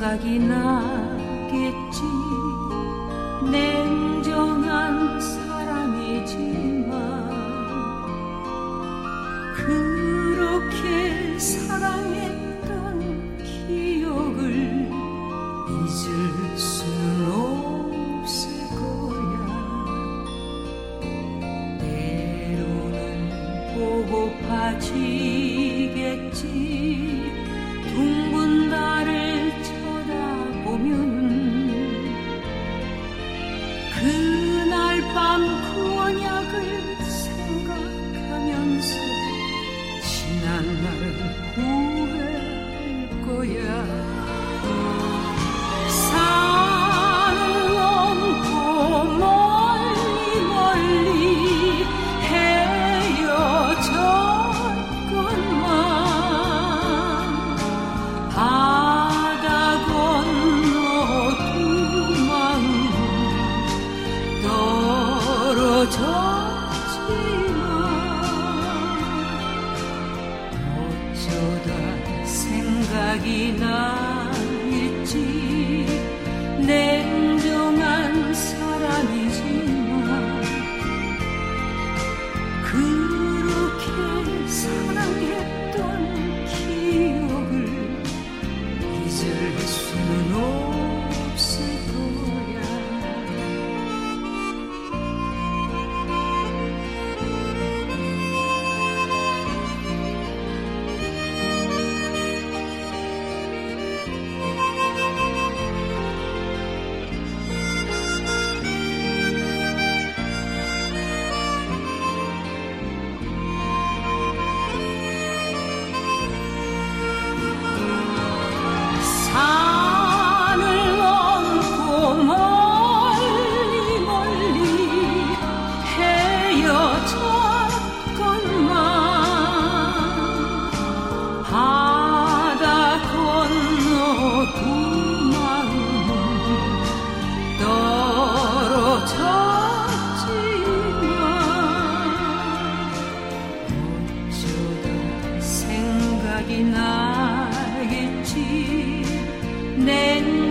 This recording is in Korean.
생각이 나겠지. 냉정한 사람이지만 그렇게 사랑했던 기억을 잊을 수는 없을 거야. 때로는 보고파지겠지. 둥근 달을 쳐다보면 그날 밤 그 언약을 생각하면서 지난 날을 후회할 거야. 산을 넘고 멀리 멀리 헤어졌건만 바다 건너 두 마음 떨어졌지만 어쩌다 생각이 나겠지. 냉정한 사람이지만 그렇게 사랑했던 기억을 잊을 수는 없을 거야. 산을 넘고 멀리 멀리 헤어졌건만 바다 건너 두 마음 떨어졌지만 어쩌다 생각이 나겠지. 내